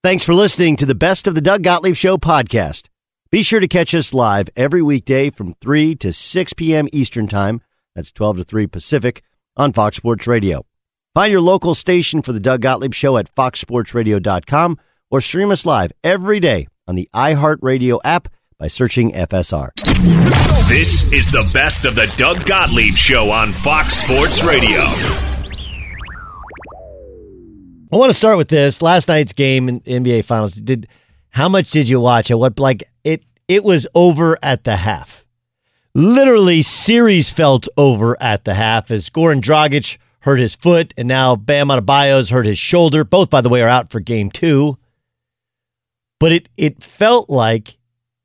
Thanks for listening to the Best of the Doug Gottlieb Show podcast. Be sure to catch us live every weekday from 3 to 6 p.m. Eastern Time. That's 12 to 3 Pacific on Fox Sports Radio. Find your local station for the Doug Gottlieb Show at foxsportsradio.com or stream us live every day on the iHeartRadio app by searching FSR. This is the Best of the Doug Gottlieb Show on Fox Sports Radio. I want to start with this. Last night's game in NBA Finals. How much did you watch? It was over at the half. Literally, series felt over at the half as Goran Dragic hurt his foot, and now Bam Adebayo's hurt his shoulder. Both, by the way, are out for Game 2. But it felt like,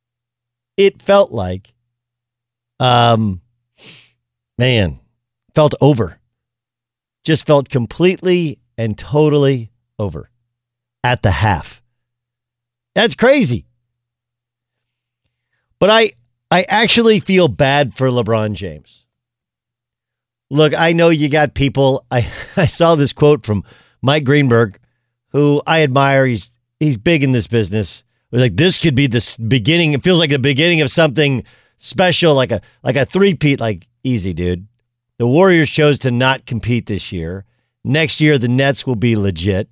felt over. Just felt completely and totally over at the half. That's crazy. But I actually feel bad for LeBron James. Look, I know you got people. I saw this quote from Mike Greenberg, who I admire. He's big in this business. It was like, this could be the beginning. It feels like the beginning of something special, like a three-peat. Like, easy, dude. The Warriors chose to not compete this year. Next year, the Nets will be legit.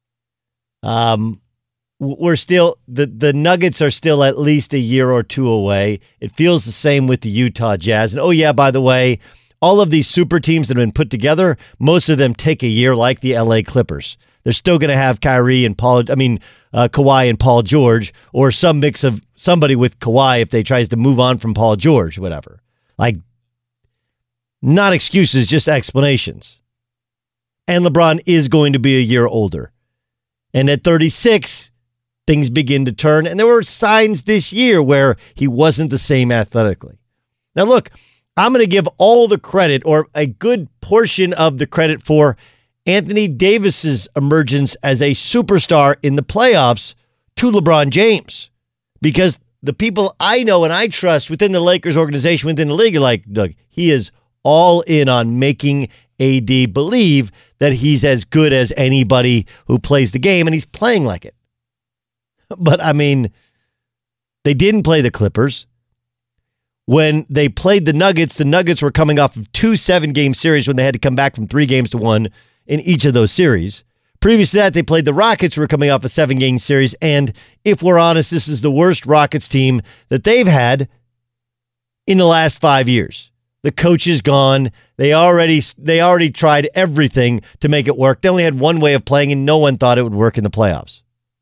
We're still, the Nuggets are still at least a year or two away. It feels the same with the Utah Jazz. And oh yeah, by the way, all of these super teams that have been put together, most of them take a year, like the LA Clippers. They're still going to have Kawhi and Paul George, or some mix of somebody with Kawhi if they tries to move on from Paul George, whatever. Like, not excuses, just explanations. And LeBron is going to be a year older. And at 36, things begin to turn. And there were signs this year where he wasn't the same athletically. Now, look, I'm going to give all the credit, or a good portion of the credit, for Anthony Davis's emergence as a superstar in the playoffs to LeBron James. Because the people I know and I trust within the Lakers organization, within the league, are like, Doug, he is all in on making AD believe that he's as good as anybody who plays the game, and he's playing like it. But, I mean, they didn't play the Clippers. When they played the Nuggets were coming off of 2 7-game series when they had to come back from 3-1 in each of those series. Previous to that, they played the Rockets, who were coming off a 7-game series, and if we're honest, this is the worst Rockets team that they've had in the last 5 years. The coach is gone. They already tried everything to make it work. They only had one way of playing, and no one thought it would work in the playoffs.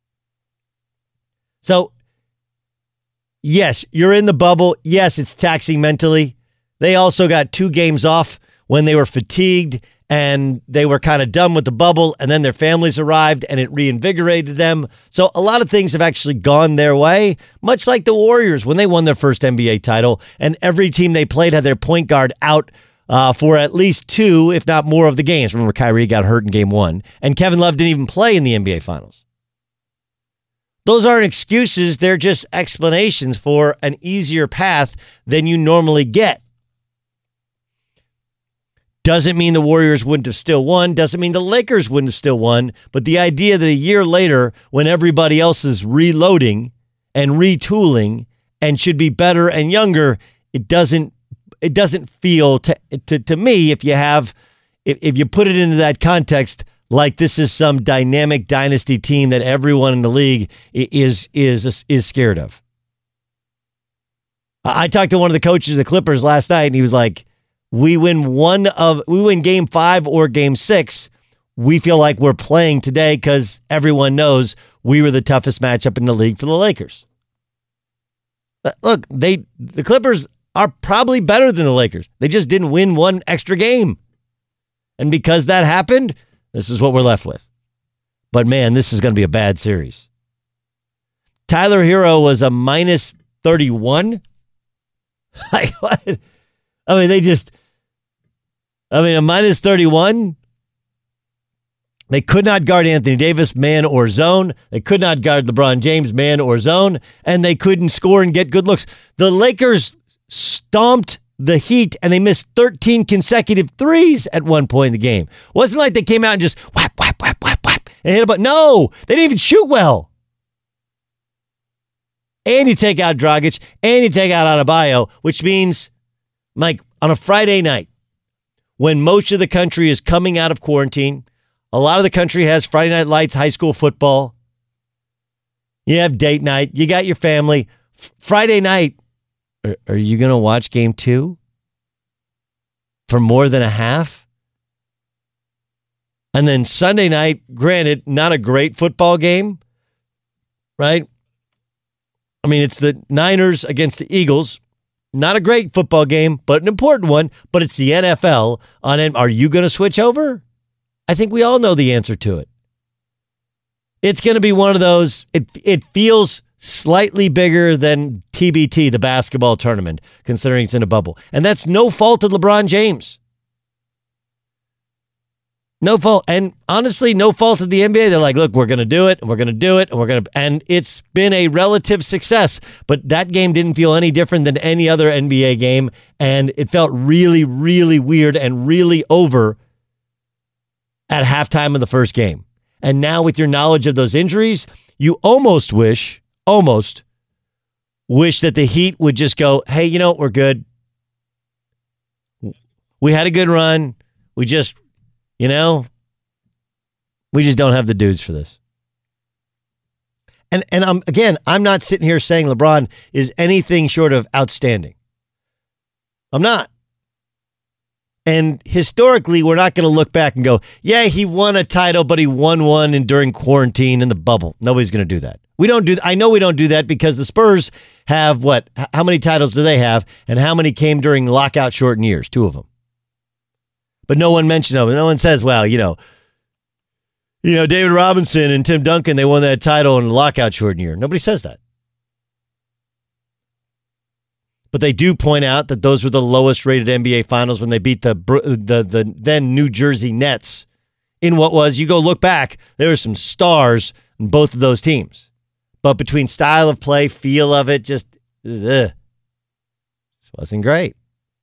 So, yes, you're in the bubble. Yes, it's taxing mentally. They also got 2 games off when they were fatigued and they were kind of done with the bubble, and then their families arrived and it reinvigorated them. So a lot of things have actually gone their way, much like the Warriors when they won their first NBA title, and every team they played had their point guard out for at least 2, if not more, of the games. Remember, Kyrie got hurt in Game 1, and Kevin Love didn't even play in the NBA Finals. Those aren't excuses. They're just explanations for an easier path than you normally get. Doesn't mean the Warriors wouldn't have still won. Doesn't mean the Lakers wouldn't have still won. But the idea that a year later, when everybody else is reloading and retooling and should be better and younger, it doesn't feel to me, if you put it into that context, like this is some dynamic dynasty team that everyone in the league is scared of. I talked to one of the coaches of the Clippers last night, and he was like, we win Game 5 or Game 6, we feel like we're playing today because everyone knows we were the toughest matchup in the league for the Lakers. Look, the Clippers are probably better than the Lakers. They just didn't win one extra game. And because that happened, this is what we're left with. But man, this is going to be a bad series. Tyler Hero was a minus 31. A minus 31. They could not guard Anthony Davis, man or zone. They could not guard LeBron James, man or zone. And they couldn't score and get good looks. The Lakers stomped the Heat, and they missed 13 consecutive threes at one point in the game. Wasn't like they came out and just whap, whap, whap, whap, whap, and hit a button. No, they didn't even shoot well. and you take out Dragic, and you take out Adebayo, which means, like, on a Friday night, when most of the country is coming out of quarantine, a lot of the country has Friday Night Lights, high school football. You have date night. You got your family. Friday night, are you going to watch game 2 for more than a half? And then Sunday night, granted, not a great football game, right? I mean, it's the Niners against the Eagles. Not a great football game, but an important one. But it's the NFL. Are you going to switch over? I think we all know the answer to it. It's going to be one of those. It feels slightly bigger than TBT, the basketball tournament, considering it's in a bubble. And that's no fault of LeBron James. No fault. And honestly, no fault of the NBA. They're like, look, we're going to do it, and we're going to do it, and it's been a relative success. But that game didn't feel any different than any other NBA game, and it felt really, really weird and really over at halftime of the first game. And now with your knowledge of those injuries, you almost wish that the Heat would just go, hey, you know what, we're good. We had a good run. We just don't have the dudes for this. And I'm not sitting here saying LeBron is anything short of outstanding. I'm not. And historically, we're not going to look back and go, yeah, he won a title, but he won one during quarantine in the bubble. Nobody's going to do that. I know we don't do that because the Spurs have what? How many titles do they have? And how many came during lockout shortened years? 2 of them. But no one mentioned them. No one says, well, David Robinson and Tim Duncan, they won that title in a lockout shortened year. Nobody says that. But they do point out that those were the lowest rated NBA finals when they beat the then New Jersey Nets in what was, you go look back, there were some stars in both of those teams. But between style of play, feel of it, just, this wasn't great.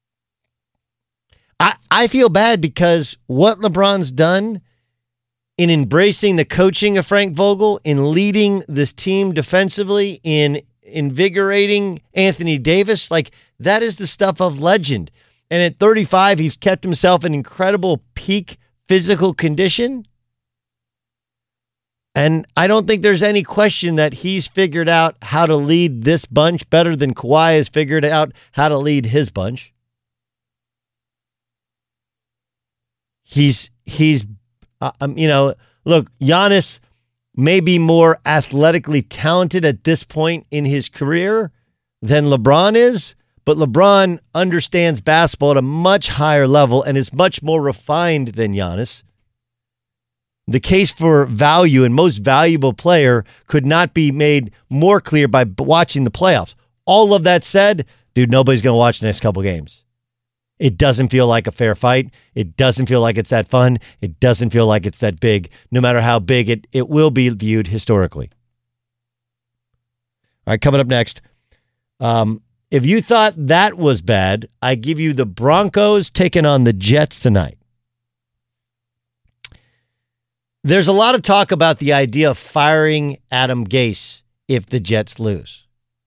I feel bad because what LeBron's done in embracing the coaching of Frank Vogel, in leading this team defensively, in invigorating Anthony Davis, like, that is the stuff of legend. And at 35, he's kept himself in incredible peak physical condition. And I don't think there's any question that he's figured out how to lead this bunch better than Kawhi has figured out how to lead his bunch. Look, Giannis may be more athletically talented at this point in his career than LeBron is, but LeBron understands basketball at a much higher level and is much more refined than Giannis. The case for value and most valuable player could not be made more clear by watching the playoffs. All of that said, dude, nobody's going to watch the next couple games. It doesn't feel like a fair fight. It doesn't feel like it's that fun. It doesn't feel like it's that big. No matter how big it will be viewed historically. All right, coming up next. If you thought that was bad, I give you the Broncos taking on the Jets tonight. There's a lot of talk about the idea of firing Adam Gase if the Jets lose.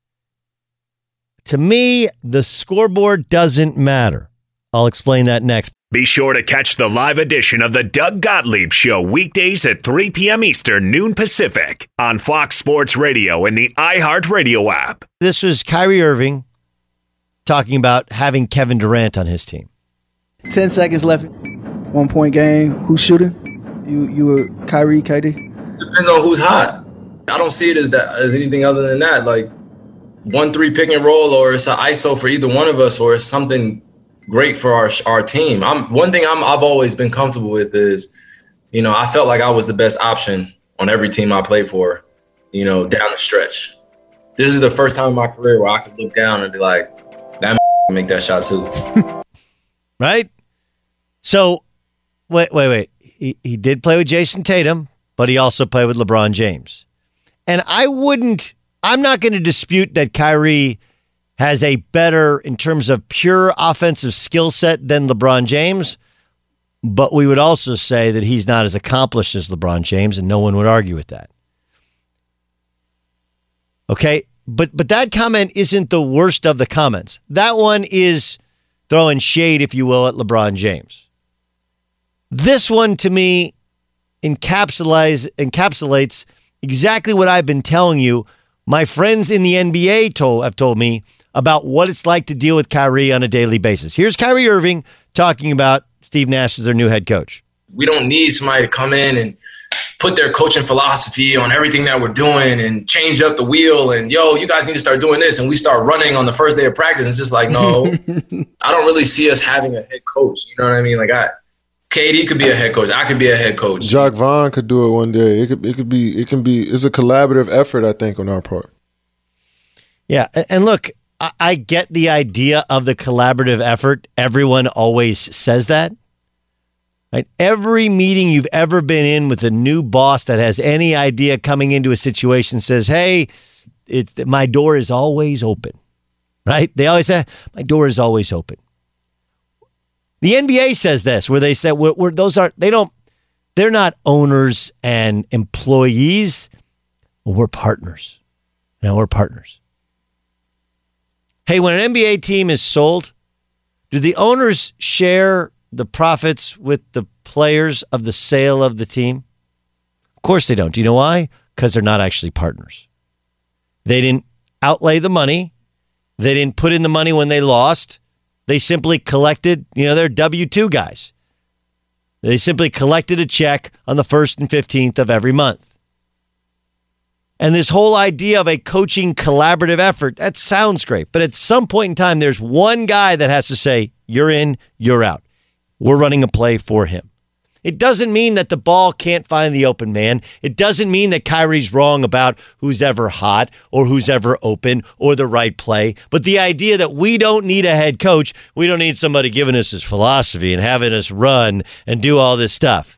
To me, the scoreboard doesn't matter. I'll explain that next. Be sure to catch the live edition of the Doug Gottlieb Show weekdays at 3 p.m. Eastern, noon Pacific on Fox Sports Radio and the iHeartRadio app. This was Kyrie Irving talking about having Kevin Durant on his team. 10 seconds left. 1 point game. Who's shooting? You or Kyrie, KD? Depends on who's hot. I don't see it as anything other than that. Like 1-3 pick and roll, or it's an ISO for either one of us, or it's something great for our team. One thing I've always been comfortable with is, I felt like I was the best option on every team I played for, down the stretch. This is the first time in my career where I could look down and be like, that can make that shot too. Right? So, wait. He did play with Jason Tatum, but he also played with LeBron James. And I'm not going to dispute that Kyrie has a better, in terms of pure offensive skill set, than LeBron James, but we would also say that he's not as accomplished as LeBron James, and no one would argue with that. Okay, But that comment isn't the worst of the comments. That one is throwing shade, if you will, at LeBron James. This one, to me, encapsulates exactly what I've been telling you. My friends in the NBA have told me about what it's like to deal with Kyrie on a daily basis. Here's Kyrie Irving talking about Steve Nash as their new head coach. We don't need somebody to come in and put their coaching philosophy on everything that we're doing and change up the wheel and, you guys need to start doing this. And we start running on the first day of practice. It's just like, no, I don't really see us having a head coach. You know what I mean? Like, KD could be a head coach. I could be a head coach. Jacque Vaughn could do it one day. It's a collaborative effort, I think, on our part. Yeah. And look, I get the idea of the collaborative effort. Everyone always says that. Right? Every meeting you've ever been in with a new boss that has any idea coming into a situation says, hey, my door is always open. Right? They always say, my door is always open. The NBA says this, where they say they're not owners and employees. We're partners. Now we're partners. Hey, when an NBA team is sold, do the owners share the profits with the players of the sale of the team? Of course they don't. Do you know why? Because they're not actually partners. They didn't outlay the money. They didn't put in the money when they lost. They simply collected, they're W-2 guys. They simply collected a check on the 1st and 15th of every month. And this whole idea of a coaching collaborative effort, that sounds great. But at some point in time, there's one guy that has to say, you're in, you're out. We're running a play for him. It doesn't mean that the ball can't find the open man. It doesn't mean that Kyrie's wrong about who's ever hot or who's ever open or the right play. But the idea that we don't need a head coach, we don't need somebody giving us his philosophy and having us run and do all this stuff.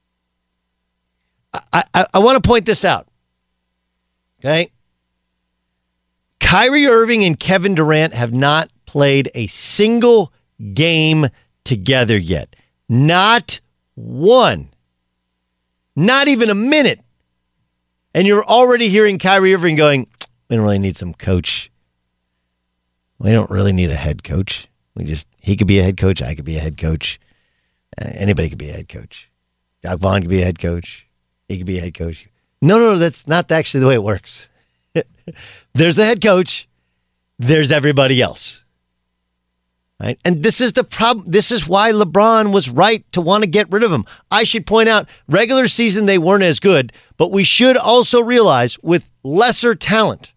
I want to point this out. Okay? Kyrie Irving and Kevin Durant have not played a single game together yet. Not one. Not even a minute. And you're already hearing Kyrie Irving going, we don't really need some coach. We don't really need a head coach. He could be a head coach. I could be a head coach. Anybody could be a head coach. Jacque Vaughn could be a head coach. He could be a head coach. No, that's not actually the way it works. There's the head coach. There's everybody else. Right? And this is the problem. This is why LeBron was right to want to get rid of him. I should point out, regular season, they weren't as good, but we should also realize with lesser talent,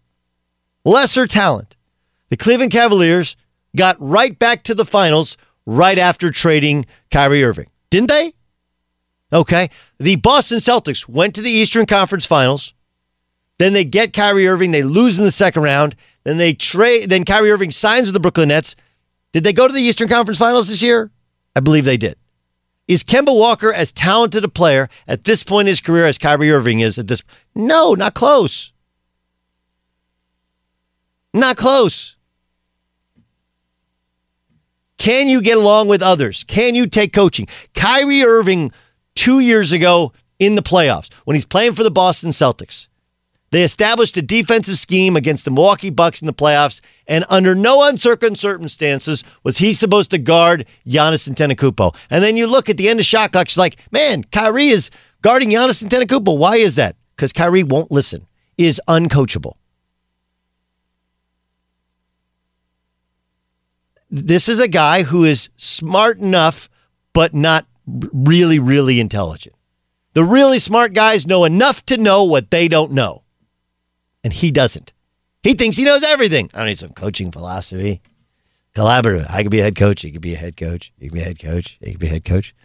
the Cleveland Cavaliers got right back to the finals right after trading Kyrie Irving. Didn't they? Okay. The Boston Celtics went to the Eastern Conference Finals. Then they get Kyrie Irving. They lose in the second round. Then Then Kyrie Irving signs with the Brooklyn Nets. Did they go to the Eastern Conference Finals this year? I believe they did. Is Kemba Walker as talented a player at this point in his career as Kyrie Irving is at this? No, not close. Not close. Can you get along with others? Can you take coaching? Kyrie Irving 2 years ago in the playoffs, when he's playing for the Boston Celtics, they established a defensive scheme against the Milwaukee Bucks in the playoffs, and under no uncertain circumstances was he supposed to guard Giannis Antetokounmpo. And then you look at the end of shot clock, it's like, man, Kyrie is guarding Giannis Antetokounmpo. Why is that? Because Kyrie won't listen, is uncoachable. This is a guy who is smart enough, but not really, really intelligent. The really smart guys know enough to know what they don't know. And he doesn't. He thinks he knows everything. I don't need some coaching philosophy. Collaborative. I could be a head coach. He could be a head coach. He could be a head coach. He could be a head coach.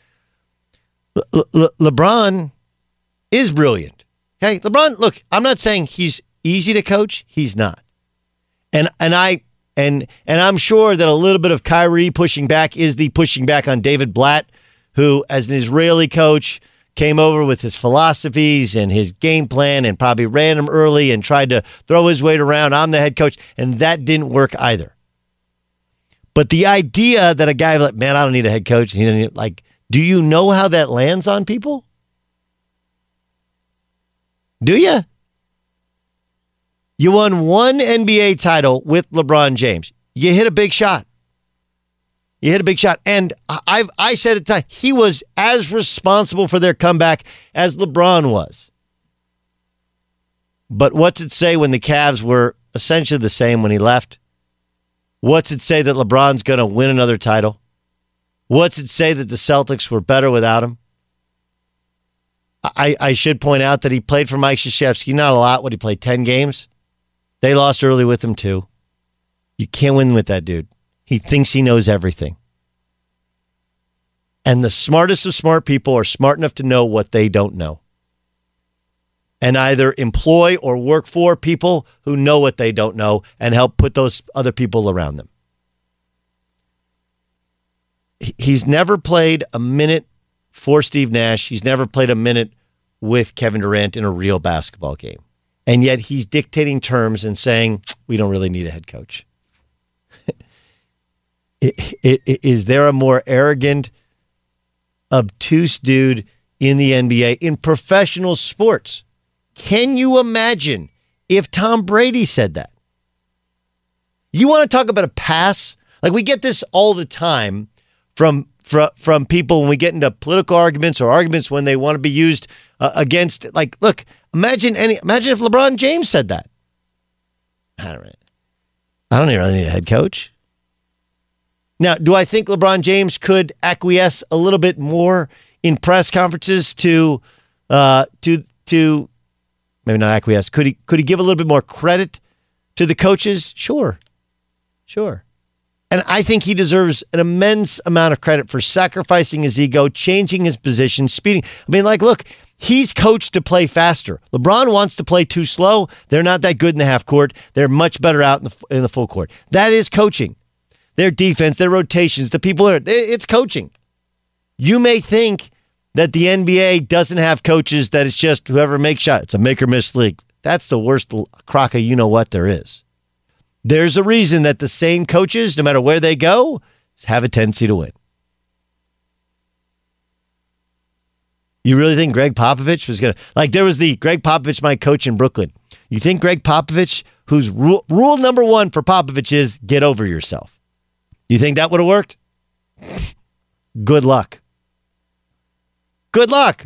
LeBron is brilliant. Okay, LeBron, look, I'm not saying he's easy to coach. He's not. And I'm sure that a little bit of Kyrie pushing back is the pushing back on David Blatt, who, as an Israeli coach, came over with his philosophies and his game plan and probably ran him early and tried to throw his weight around. I'm the head coach, and that didn't work either. But the idea that a guy like, man, I don't need a head coach. Do you know how that lands on people? Do you? You won one NBA title with LeBron James. You hit a big shot. And I said at the time, he was as responsible for their comeback as LeBron was. But what's it say when the Cavs were essentially the same when he left? What's it say that LeBron's going to win another title? What's it say that the Celtics were better without him? I should point out that he played for Mike Krzyzewski, not a lot. What, he played 10 games? They lost early with him too. You can't win with that dude. He thinks he knows everything. And the smartest of smart people are smart enough to know what they don't know. And either employ or work for people who know what they don't know and help put those other people around them. He's never played a minute for Steve Nash. He's never played a minute with Kevin Durant in a real basketball game. And yet he's dictating terms and saying, we don't really need a head coach. Is there a more arrogant, obtuse dude in the NBA, in professional sports? Can you imagine if Tom Brady said that? You want to talk about a pass? Like, we get this all the time from people when we get into political arguments or arguments when they want to be used against. Like, look, imagine if LeBron James said that. I don't really need a head coach. Now, do I think LeBron James could acquiesce a little bit more in press conferences to maybe not acquiesce? Could he give a little bit more credit to the coaches? Sure. And I think he deserves an immense amount of credit for sacrificing his ego, changing his position, speeding. I mean, like, look, he's coached to play faster. LeBron wants to play too slow. They're not that good in the half court. They're much better out in the full court. That is coaching. Their defense, their rotations, the people, it's coaching. You may think that the NBA doesn't have coaches, that it's just whoever makes shots. It's a make or miss league. That's the worst crock of you-know-what there is. There's a reason that the same coaches, no matter where they go, have a tendency to win. You really think Greg Popovich was going to... Like, there was the Greg Popovich, my coach in Brooklyn. You think Greg Popovich, whose rule number one for Popovich is get over yourself. You think that would have worked? Good luck. Good luck.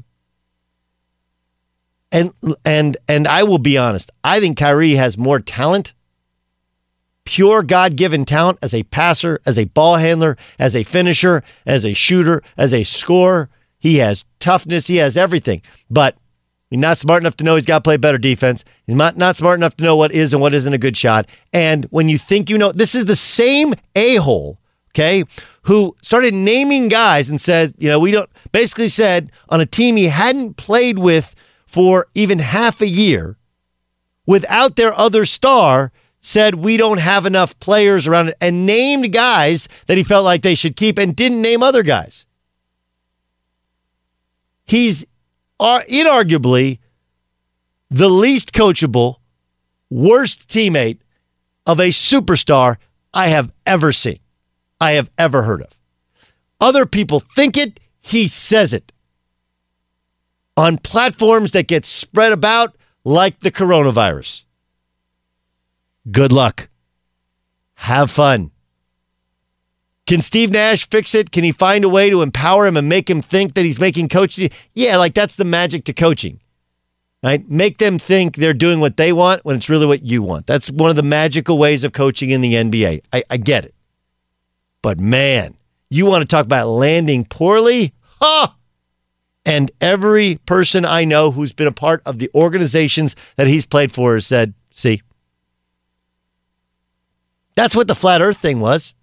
And I will be honest. I think Kyrie has more talent, pure God-given talent as a passer, as a ball handler, as a finisher, as a shooter, as a scorer. He has toughness. He has everything. But he's not smart enough to know he's got to play better defense. He's not smart enough to know what is and what isn't a good shot. And when you think you know, this is the same a-hole, okay, who started naming guys and said, basically said on a team he hadn't played with for even half a year, without their other star, said we don't have enough players around it, and named guys that he felt like they should keep and didn't name other guys. He's inarguably the least coachable, worst teammate of a superstar I have ever seen, I have ever heard of. Other people think it, he says it. On platforms that get spread about like the coronavirus. Good luck. Have fun. Can Steve Nash fix it? Can he find a way to empower him and make him think that he's making coaching? Yeah, like that's the magic to coaching. Right? Make them think they're doing what they want when it's really what you want. That's one of the magical ways of coaching in the NBA. I get it. But man, you want to talk about landing poorly? Ha! And every person I know who's been a part of the organizations that he's played for has said, see, that's what the flat earth thing was.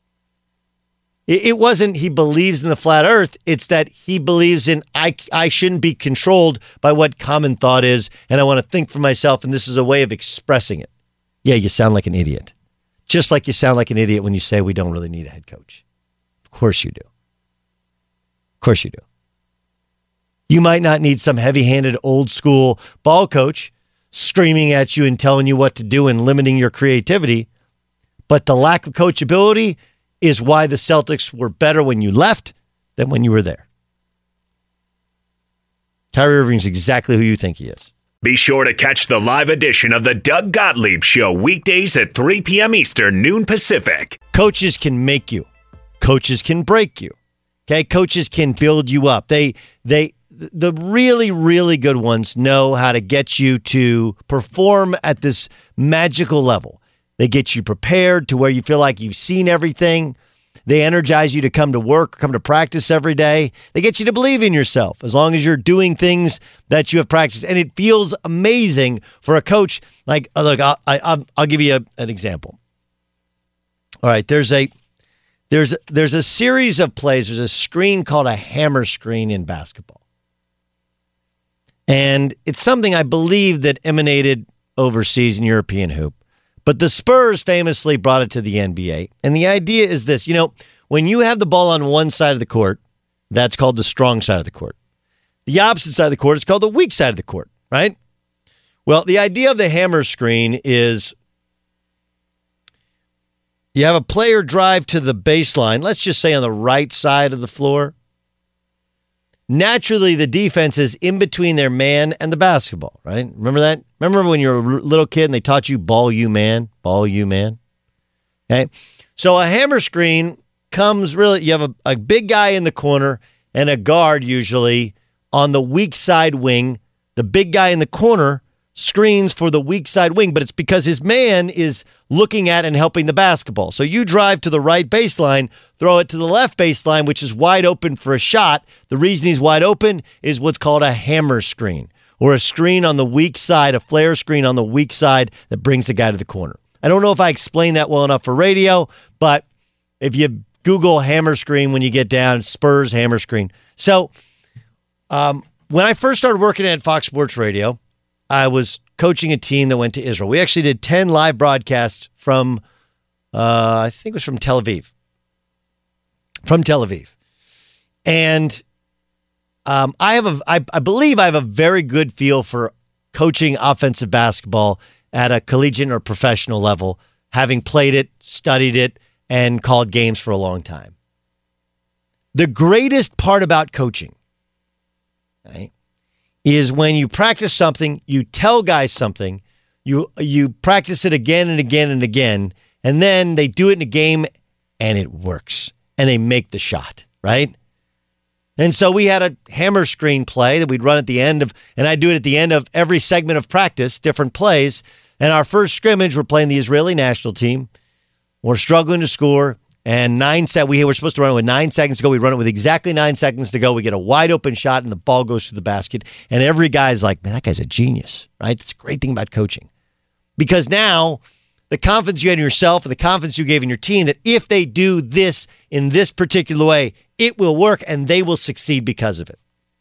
It wasn't he believes in the flat earth. It's that he believes in I shouldn't be controlled by what common thought is, and I want to think for myself, and this is a way of expressing it. Yeah, you sound like an idiot. Just like you sound like an idiot when you say we don't really need a head coach. Of course you do. Of course you do. You might not need some heavy-handed old school ball coach screaming at you and telling you what to do and limiting your creativity. But the lack of coachability is why the Celtics were better when you left than when you were there. Kyrie Irving's exactly who you think he is. Be sure to catch the live edition of the Doug Gottlieb Show weekdays at 3 p.m. Eastern, noon Pacific. Coaches can make you. Coaches can break you. Okay, coaches can build you up. The really, really good ones know how to get you to perform at this magical level. They get you prepared to where you feel like you've seen everything. They energize you to come to work, come to practice every day. They get you to believe in yourself as long as you're doing things that you have practiced. And it feels amazing for a coach. Like, look, I'll give you an example. All right, there's a series of plays. There's a screen called a hammer screen in basketball. And it's something I believe that emanated overseas in European hoop. But the Spurs famously brought it to the NBA. And the idea is this, when you have the ball on one side of the court, that's called the strong side of the court. The opposite side of the court is called the weak side of the court, right? Well, the idea of the hammer screen is you have a player drive to the baseline, let's just say on the right side of the floor. Naturally, the defense is in between their man and the basketball, right? Remember that? Remember when you were a little kid and they taught you ball you man? Okay. So a hammer screen comes really, you have a big guy in the corner and a guard usually on the weak side wing. The big guy in the corner screens for the weak side wing, but it's because his man is looking at and helping the basketball. So you drive to the right baseline, throw it to the left baseline, which is wide open for a shot. The reason he's wide open is what's called a hammer screen, or a screen on the weak side, a flare screen on the weak side that brings the guy to the corner. I don't know if I explained that well enough for radio, but if you Google hammer screen when you get down, Spurs hammer screen. So when I first started working at Fox Sports Radio, I was coaching a team that went to Israel. We actually did 10 live broadcasts from, I think it was from Tel Aviv. And I believe I have a very good feel for coaching offensive basketball at a collegiate or professional level, having played it, studied it, and called games for a long time. The greatest part about coaching, right, is when you practice something, you tell guys something, you practice it again and again and again, and then they do it in a game and it works and they make the shot, right? And so we had a hammer screen play that we'd run at the end of, and I'd do it at the end of every segment of practice, different plays. And our first scrimmage, we're playing the Israeli national team. We're struggling to score. And we were supposed to run it with 9 seconds to go. We run it with exactly 9 seconds to go. We get a wide open shot and the ball goes through the basket. And every guy's like, man, that guy's a genius, right? It's a great thing about coaching. Because now the confidence you had in yourself and the confidence you gave in your team that if they do this in this particular way, it will work and they will succeed because of it.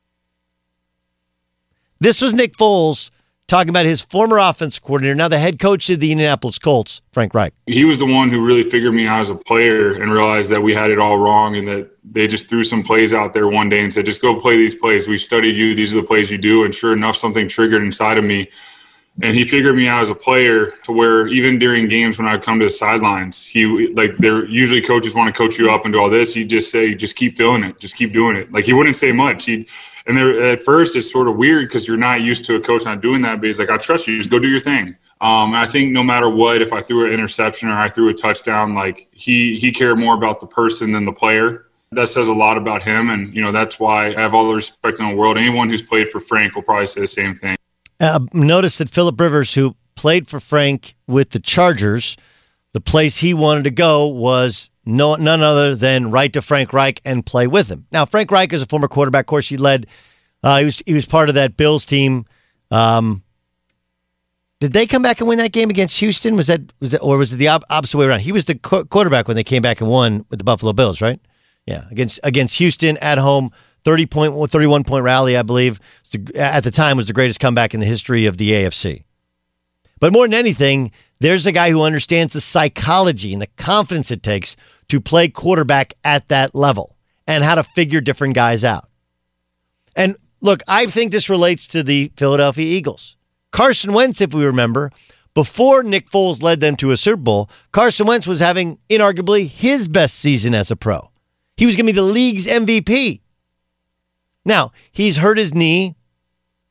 This was Nick Foles talking about his former offensive coordinator, now the head coach of the Indianapolis Colts, Frank Reich. He was the one who really figured me out as a player and realized that we had it all wrong and that they just threw some plays out there one day and said, just go play these plays. We've studied you. These are the plays you do. And sure enough, something triggered inside of me. And he figured me out as a player to where even during games when I'd come to the sidelines, usually coaches want to coach you up and do all this. He'd just say, just keep feeling it. Just keep doing it. Like he wouldn't say much. At first, it's sort of weird because you're not used to a coach not doing that. But he's like, I trust you. Just go do your thing. And I think no matter what, if I threw an interception or I threw a touchdown, like he cared more about the person than the player. That says a lot about him. And, that's why I have all the respect in the world. Anyone who's played for Frank will probably say the same thing. Notice that Phillip Rivers, who played for Frank with the Chargers, the place he wanted to go was none other than right to Frank Reich and play with him. Now, Frank Reich is a former quarterback. Of course, he led. He was part of that Bills team. Did they come back and win that game against Houston? Was it the opposite way around? He was the quarterback when they came back and won with the Buffalo Bills, right? Yeah, against Houston at home. 31-point rally, I believe, at the time was the greatest comeback in the history of the AFC. But more than anything, there's a guy who understands the psychology and the confidence it takes to play quarterback at that level and how to figure different guys out. And look, I think this relates to the Philadelphia Eagles. Carson Wentz, if we remember, before Nick Foles led them to a Super Bowl, Carson Wentz was having inarguably his best season as a pro. He was going to be the league's MVP. Now, he's hurt his knee,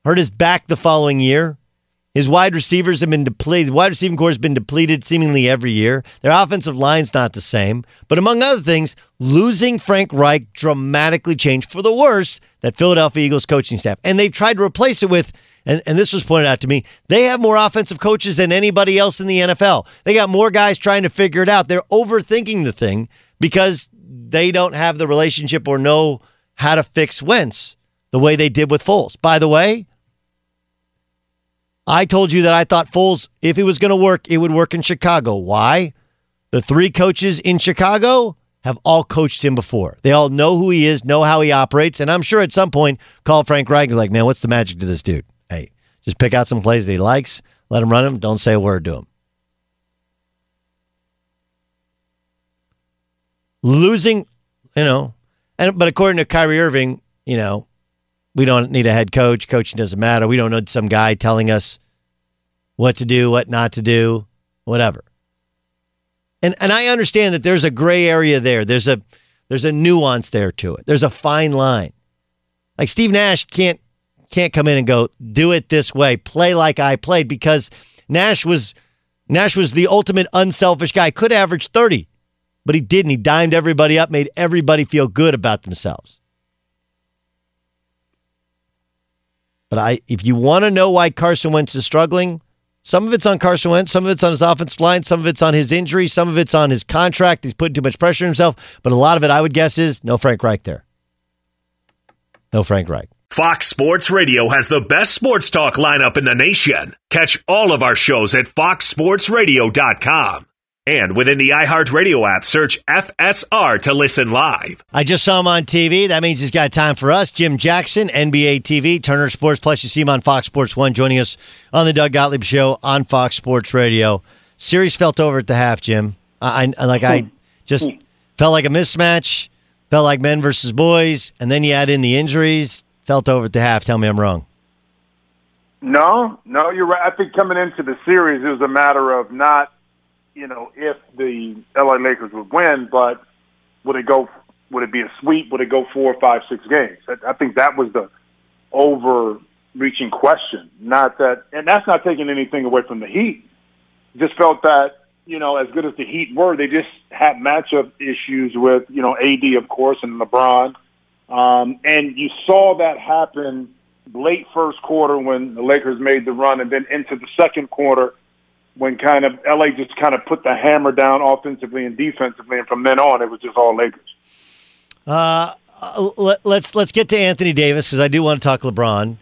hurt his back the following year. His wide receivers have been depleted. The wide receiving core has been depleted seemingly every year. Their offensive line's not the same. But among other things, losing Frank Reich dramatically changed for the worse that Philadelphia Eagles coaching staff. And they've tried to replace it with, and this was pointed out to me, they have more offensive coaches than anybody else in the NFL. They got more guys trying to figure it out. They're overthinking the thing because they don't have the relationship or know how to fix Wentz the way they did with Foles. By the way, I told you that I thought Foles, if it was going to work, it would work in Chicago. Why? The 3 coaches in Chicago have all coached him before. They all know who he is, know how he operates, and I'm sure at some point call Frank Reich and like, man, what's the magic to this dude? Hey, just pick out some plays that he likes, let him run them, don't say a word to him. Losing, but according to Kyrie Irving, we don't need a head coach. Coaching doesn't matter. We don't need some guy telling us what to do, what not to do, whatever. And I understand that there's a gray area there. There's a nuance there to it. There's a fine line. Like Steve Nash can't come in and go, do it this way, play like I played, because Nash was the ultimate unselfish guy. Could average 30, but he didn't. He dimed everybody up, made everybody feel good about themselves. But if you want to know why Carson Wentz is struggling, some of it's on Carson Wentz, some of it's on his offensive line, some of it's on his injury, some of it's on his contract. He's putting too much pressure on himself. But a lot of it, I would guess, is no Frank Reich there. No Frank Reich. Fox Sports Radio has the best sports talk lineup in the nation. Catch all of our shows at foxsportsradio.com. And within the iHeartRadio app, search FSR to listen live. I just saw him on TV. That means he's got time for us. Jim Jackson, NBA TV, Turner Sports Plus. You see him on Fox Sports 1, joining us on the Doug Gottlieb Show on Fox Sports Radio. Series felt over at the half, Jim. I just felt like a mismatch, felt like men versus boys, and then you add in the injuries, felt over at the half. Tell me I'm wrong. No, you're right. I think coming into the series, it was a matter of not, if the LA Lakers would win, but would it be a sweep? Would it go 4, 5, 6 games? I think that was the overreaching question. Not that, and that's not taking anything away from the Heat. Just felt that, as good as the Heat were, they just had matchup issues with, AD, of course, and LeBron. And you saw that happen late first quarter when the Lakers made the run, and then into the second quarter when kind of LA just kind of put the hammer down offensively and defensively, and from then on it was just all Lakers. Let's get to Anthony Davis, because I do want to talk LeBron.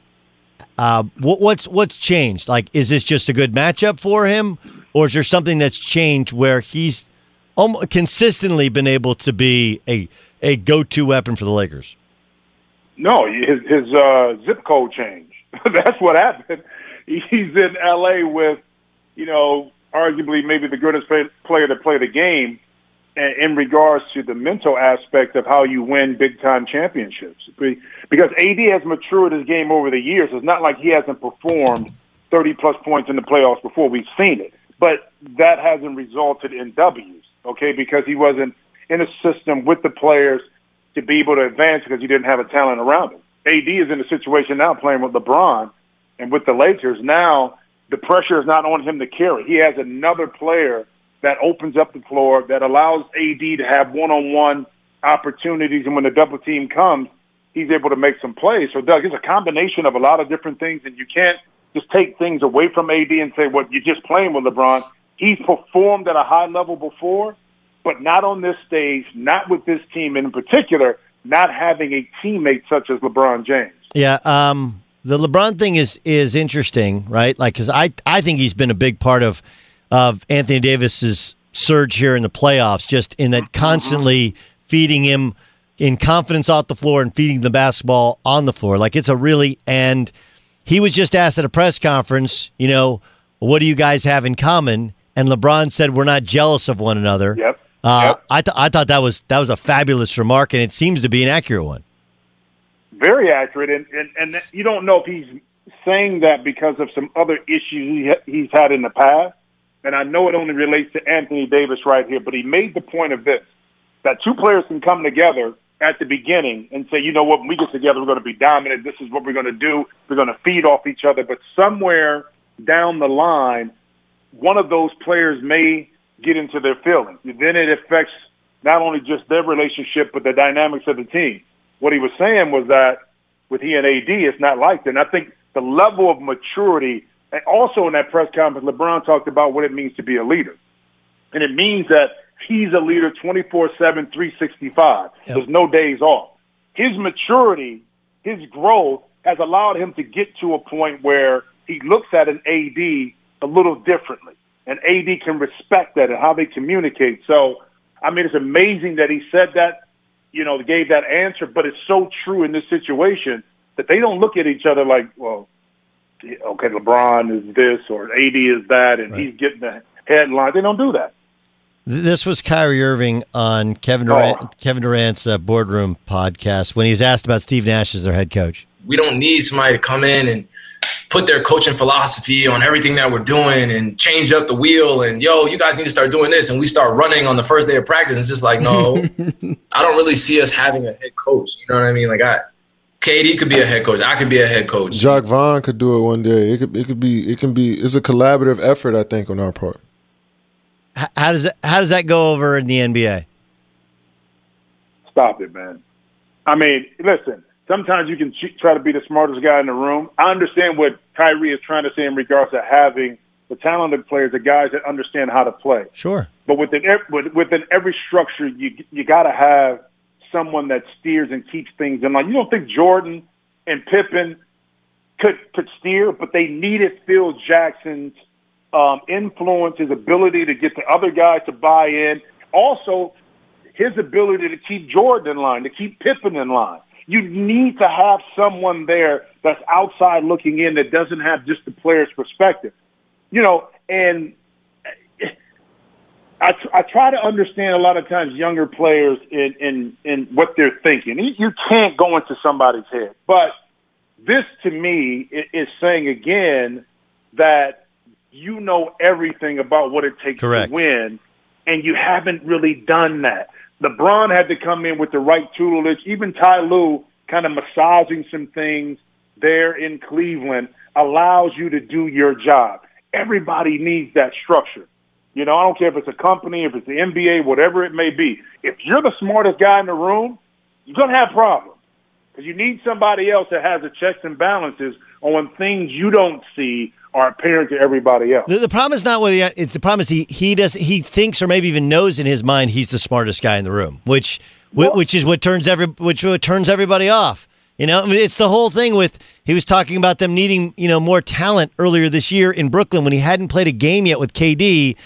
What's changed? Like, is this just a good matchup for him, or is there something that's changed where he's consistently been able to be a go-to weapon for the Lakers? No, his zip code changed. That's what happened. He's in LA with, arguably maybe the greatest player to play the game in regards to the mental aspect of how you win big-time championships. Because AD has matured his game over the years. It's not like he hasn't performed 30-plus points in the playoffs before. We've seen it. But that hasn't resulted in W's, okay, because he wasn't in a system with the players to be able to advance because he didn't have a talent around him. AD is in a situation now playing with LeBron and with the Lakers. Now the pressure is not on him to carry. He has another player that opens up the floor, that allows AD to have one-on-one opportunities, and when the double team comes, he's able to make some plays. So, Doug, it's a combination of a lot of different things, and you can't just take things away from AD and say, well, you're just playing with LeBron. He's performed at a high level before, but not on this stage, not with this team, and in particular, not having a teammate such as LeBron James. Yeah, the LeBron thing is interesting, right? Like, because I think he's been a big part of Anthony Davis's surge here in the playoffs, just in that constantly feeding him in confidence off the floor and feeding the basketball on the floor. Like, it's a really, and he was just asked at a press conference, what do you guys have in common? And LeBron said, we're not jealous of one another. Yep. I thought that was a fabulous remark, and it seems to be an accurate one. Very accurate, and you don't know if he's saying that because of some other issues he's had in the past, and I know it only relates to Anthony Davis right here, but he made the point of this, that two players can come together at the beginning and say, you know what, when we get together, we're going to be dominant. This is what we're going to do. We're going to feed off each other. But somewhere down the line, one of those players may get into their feelings. Then it affects not only just their relationship, but the dynamics of the team. What he was saying was that with he and AD, it's not like that. And I think the level of maturity, and also in that press conference, LeBron talked about what it means to be a leader. And it means that he's a leader 24/7, 365. Yep. There's no days off. His maturity, his growth has allowed him to get to a point where he looks at an AD a little differently. And AD can respect that and how they communicate. So, I mean, it's amazing that he said that, gave that answer, but it's so true in this situation that they don't look at each other like, well, okay, LeBron is this or AD is that, and he's getting the headline. They don't do that. This was Kyrie Irving on Kevin Durant's Boardroom podcast when he was asked about Steve Nash as their head coach. We don't need somebody to come in and put their coaching philosophy on everything that we're doing and change up the wheel and, you guys need to start doing this. And we start running on the first day of practice. It's just like, no, I don't really see us having a head coach. You know what I mean? Like KD could be a head coach. I could be a head coach. Jacque Vaughn could do it one day. It's a collaborative effort, I think, on our part. How does that go over in the NBA? Stop it, man. I mean, listen, sometimes you can try to be the smartest guy in the room. I understand what Kyrie is trying to say in regards to having the talented players, the guys that understand how to play. Sure. But within every structure, you got to have someone that steers and keeps things in line. You don't think Jordan and Pippen could steer, but they needed Phil Jackson's influence, his ability to get the other guys to buy in. Also, his ability to keep Jordan in line, to keep Pippen in line. You need to have someone there that's outside looking in that doesn't have just the player's perspective. And I try to understand a lot of times younger players in what they're thinking. You can't go into somebody's head. But this, to me, is saying again that you know everything about what it takes to win, and you haven't really done that. LeBron had to come in with the right tutelage. Even Ty Lue kind of massaging some things there in Cleveland allows you to do your job. Everybody needs that structure. I don't care if it's a company, if it's the NBA, whatever it may be. If you're the smartest guy in the room, you're going to have problems because you need somebody else that has the checks and balances on things you don't see are apparent to everybody else. The problem is not whether it's the problem is he thinks or maybe even knows in his mind he's the smartest guy in the room, which is what turns everybody off. It's the whole thing with he was talking about them needing more talent earlier this year in Brooklyn when he hadn't played a game yet with KD.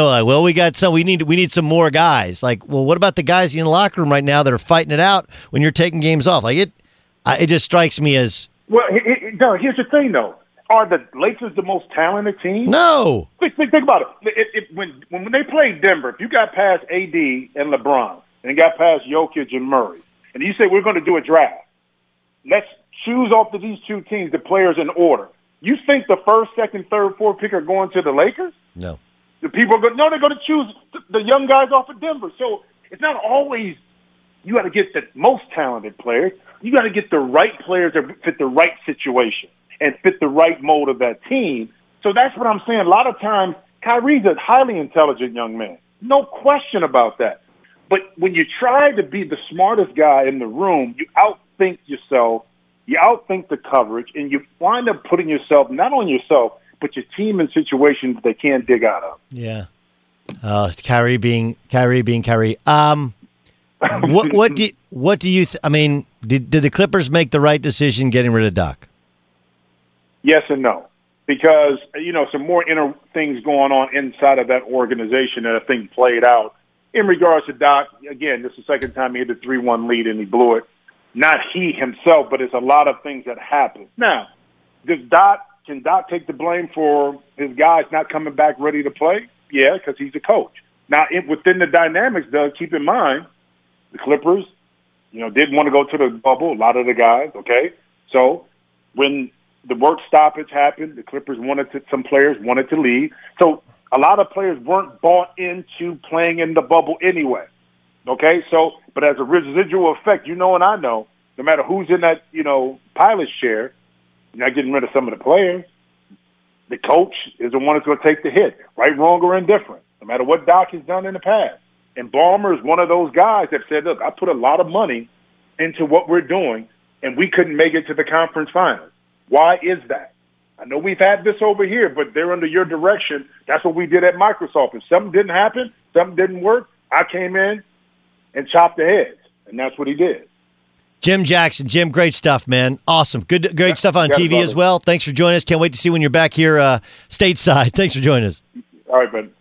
We need some more guys. Like, well, what about the guys in the locker room right now that are fighting it out when you're taking games off? Like it just strikes me as here's the thing though. Are the Lakers the most talented team? No. Think about it. When they played Denver, if you got past AD and LeBron and got past Jokic and Murray, and you say we're going to do a draft, let's choose off of these two teams the players in order. You think the first, second, third, fourth pick are going to the Lakers? No. The people they're going to choose the young guys off of Denver. So it's not always you got to get the most talented players. You got to get the right players that fit the right situation and fit the right mold of that team. So that's what I'm saying. A lot of times, Kyrie's a highly intelligent young man. No question about that. But when you try to be the smartest guy in the room, you outthink yourself, you outthink the coverage, and you wind up putting yourself, not only yourself, but your team in situations they can't dig out of. Yeah. It's Kyrie being Kyrie. What do you did the Clippers make the right decision getting rid of Doc? Yes and no, because, some more inner things going on inside of that organization that I think played out. In regards to Doc, again, this is the second time he had the 3-1 lead and he blew it. Not he himself, but it's a lot of things that happened. Now, can Doc take the blame for his guys not coming back ready to play? Yeah, because he's a coach. Now, within the dynamics, Doug, keep in mind, the Clippers, didn't want to go to the bubble, a lot of the guys, okay? So when the work stoppage happened, the Clippers some players wanted to leave. So a lot of players weren't bought into playing in the bubble anyway. Okay, so But as a residual effect, you know and I know, no matter who's in that, pilot's chair, you're not getting rid of some of the players. The coach is the one that's going to take the hit, right, wrong, or indifferent, no matter what Doc has done in the past. And Ballmer is one of those guys that said, look, I put a lot of money into what we're doing, and we couldn't make it to the conference finals. Why is that? I know we've had this over here, but they're under your direction. That's what we did at Microsoft. If something didn't happen, something didn't work, I came in and chopped the heads, and that's what he did. Jim Jackson. Jim, great stuff, man. Awesome. Great stuff on TV as well. Thanks for joining us. Can't wait to see when you're back here stateside. Thanks for joining us. All right, buddy.